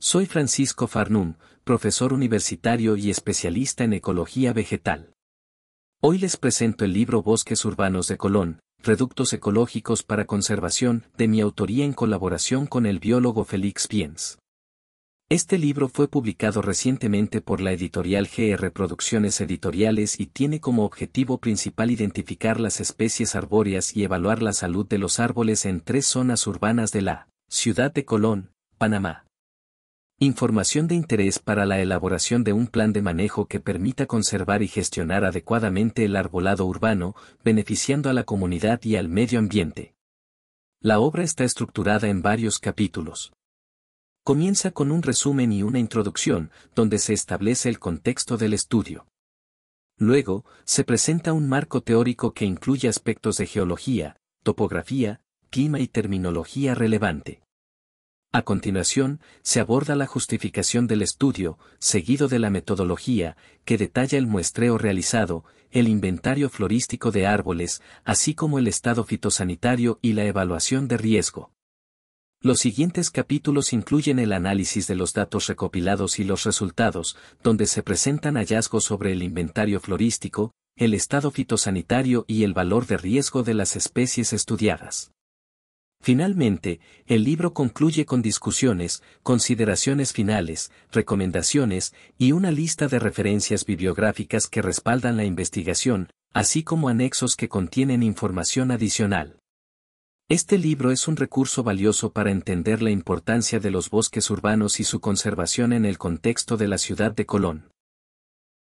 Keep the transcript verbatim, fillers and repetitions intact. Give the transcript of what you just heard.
Soy Francisco Farnum, profesor universitario y especialista en ecología vegetal. Hoy les presento el libro Bosques Urbanos de Colón, Reductos Ecológicos para Conservación, de mi autoría en colaboración con el biólogo Félix Piens. Este libro fue publicado recientemente por la editorial G R Producciones Editoriales y tiene como objetivo principal identificar las especies arbóreas y evaluar la salud de los árboles en tres zonas urbanas de la ciudad de Colón, Panamá. Información de interés para la elaboración de un plan de manejo que permita conservar y gestionar adecuadamente el arbolado urbano, beneficiando a la comunidad y al medio ambiente. La obra está estructurada en varios capítulos. Comienza con un resumen y una introducción, donde se establece el contexto del estudio. Luego, se presenta un marco teórico que incluye aspectos de geología, topografía, clima y terminología relevante. A continuación, se aborda la justificación del estudio, seguido de la metodología, que detalla el muestreo realizado, el inventario florístico de árboles, así como el estado fitosanitario y la evaluación de riesgo. Los siguientes capítulos incluyen el análisis de los datos recopilados y los resultados, donde se presentan hallazgos sobre el inventario florístico, el estado fitosanitario y el valor de riesgo de las especies estudiadas. Finalmente, el libro concluye con discusiones, consideraciones finales, recomendaciones y una lista de referencias bibliográficas que respaldan la investigación, así como anexos que contienen información adicional. Este libro es un recurso valioso para entender la importancia de los bosques urbanos y su conservación en el contexto de la ciudad de Colón.